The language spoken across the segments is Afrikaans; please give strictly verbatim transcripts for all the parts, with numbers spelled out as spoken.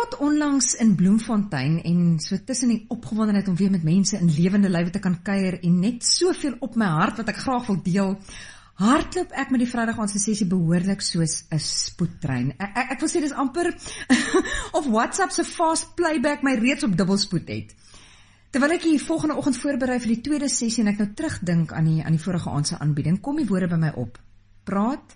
praat onlangs in Bloemfontein en so tussen die opgewondenheid om weer met mense in lewende lywe te kan kuier en net soveel op my hart wat ek graag wil deel, hardloop ek met die Vrydag-aandse sessie behoorlik soos 'n spoedtrein. Ek, ek, ek wil sê dis amper of WhatsApp se fast playback my reeds op dubbelspoed het. Terwyl ek hier volgende oggend voorberei vir die tweede sessie en ek nou terugdink aan die, aan die vorige aand se aanbieding, kom die woorde by my op. Praat,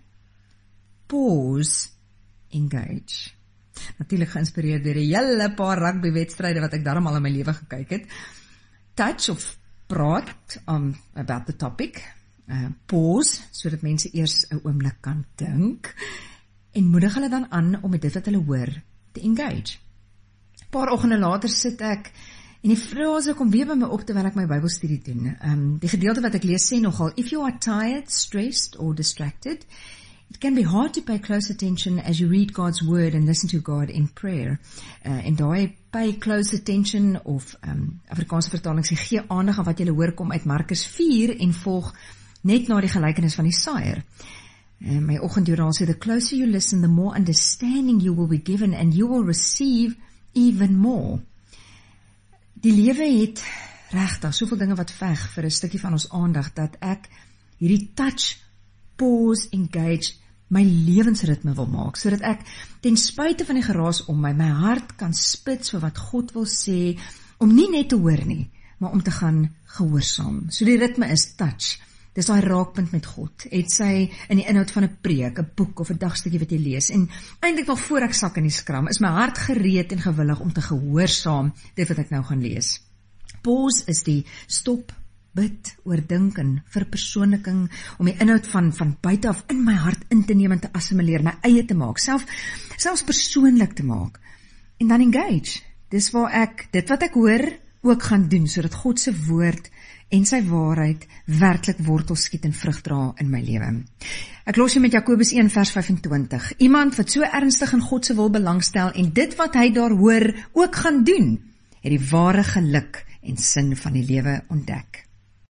pause, engage. Natuurlik geïnspireerd deur 'n hele paar rugbywedstryde wat ek daarom al in my lewe gekyk het. Touch of praat um, about the topic. Uh, pause, sodat mense eers 'n oomblik kan dink. En moedig hulle dan aan om met dit wat hulle hoor te engage. 'n Paar oggende later sit ek en die frase kom weer by my op terwyl ek my Bybelstudie doen. Um, die gedeelte wat ek lees sê nogal, if you are tired, stressed or distracted, it can be hard to pay close attention as you read God's word and listen to God in prayer. Uh, en daai pay close attention of um, Afrikaanse vertaling sê gee aandag aan wat jy hoor kom uit Markus vier en volg net na die gelykenis van die saaier. Uh, my oggendjoernaal sê, the closer you listen, the more understanding you will be given and you will receive even more. Die lewe het regtig soveel dinge wat veg vir 'n stukkie van ons aandag dat ek hierdie touch, pause, engage my lewensritme wil maak, sodat ek ten spyte van die geraas om my, my hart kan spits vir wat God wil sê, om nie net te hoor nie, maar om te gaan gehoorsaam. So die ritme is touch. Dis daai raakpunt met God. Het sy in die inhoud van 'n preek, 'n boek of 'n dagstukkie wat jy lees. En eintlik nog voor ek sak in die skram, is my hart gereed en gewillig om te gehoorsaam dit wat ek nou gaan lees. Pause is die stop, bid, oordink en verpersoonliking, om die inhoud van, van buite af in my hart in te neem en te assimileer, my eie te maak, self, selfs persoonlik te maak. En dan engage. Dis waar ek, dit wat ek hoor, ook gaan doen, sodat God se woord en sy waarheid werklik wortel skiet en vrug dra in my lewe. Ek los jy met Jakobus een vers vyf-en-twintig. Iemand wat so ernstig in God se wil belangstel en dit wat hy daar hoor ook gaan doen, het die ware geluk en sin van die lewe ontdek.